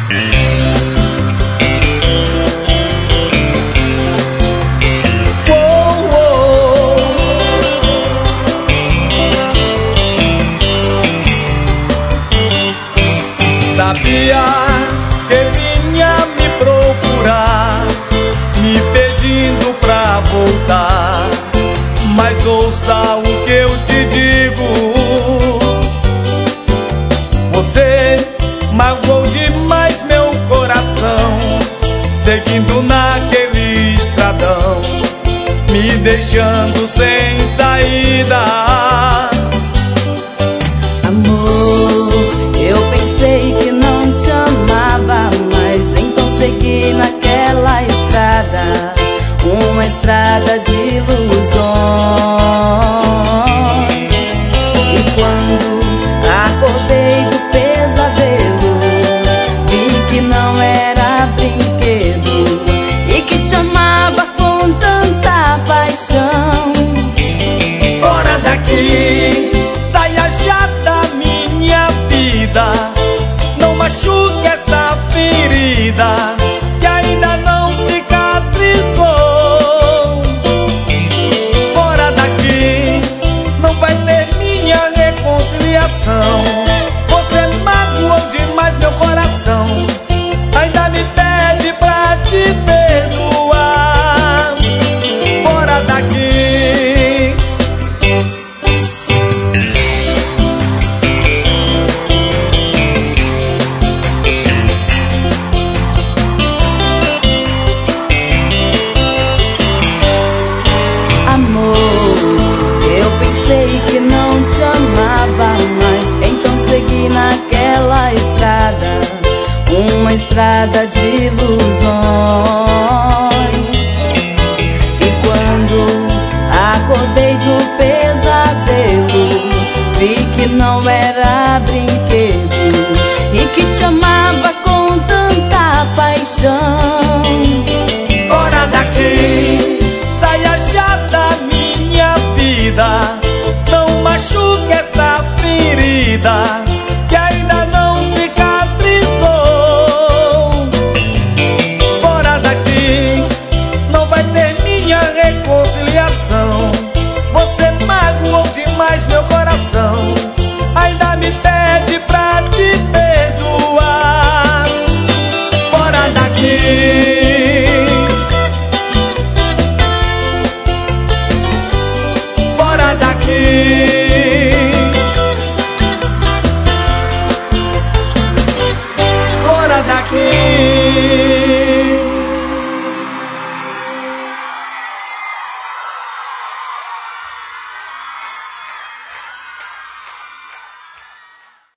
Sabia que vinha me procurar, me pedindo pra voltar, mas ouça o que eu te digo. Você magoou demais meu coração, seguindo naquele estradão, me deixando sem saída. Amor, eu pensei que não te amava, mas então segui naquela estrada, uma estrada de ilusões. E quando acordei do pesadelo, vi que não era brinquedo e que te amava com tanta paixão. Fora daqui, saia já da minha vida, não machuque esta ferida que ainda não cicatrizou. Fora daqui, não vai ter minha reconciliação. Você magoou demais meu coração, ainda me pede pra te perdoar. Fora daqui. Sei que não te amava, mas então segui naquela estrada, uma estrada de ilusões. E quando acordei do pesadelo, vi que não era brinquedo e que te amava com tanta paixão. Fora daqui, saia já da minha vida, não machuque esta ferida que ainda não cicatrizou. Fora daqui, não vai ter minha reconciliação. Você magoou demais meu coração, ainda me pede pra te perdoar. Fora daqui. Fora daqui, fora daqui.